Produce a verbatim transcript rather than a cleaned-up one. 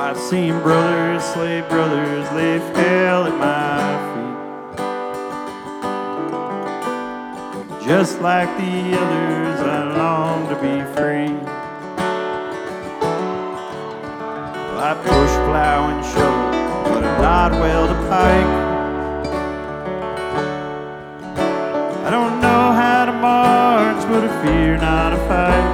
I've seen brothers, slave brothers, lay hell at my feet. Just like the others, I long to be free. Well, I push, plow, and shovel, but I'm not well to pike. I don't know how to march, but I fear not a fight.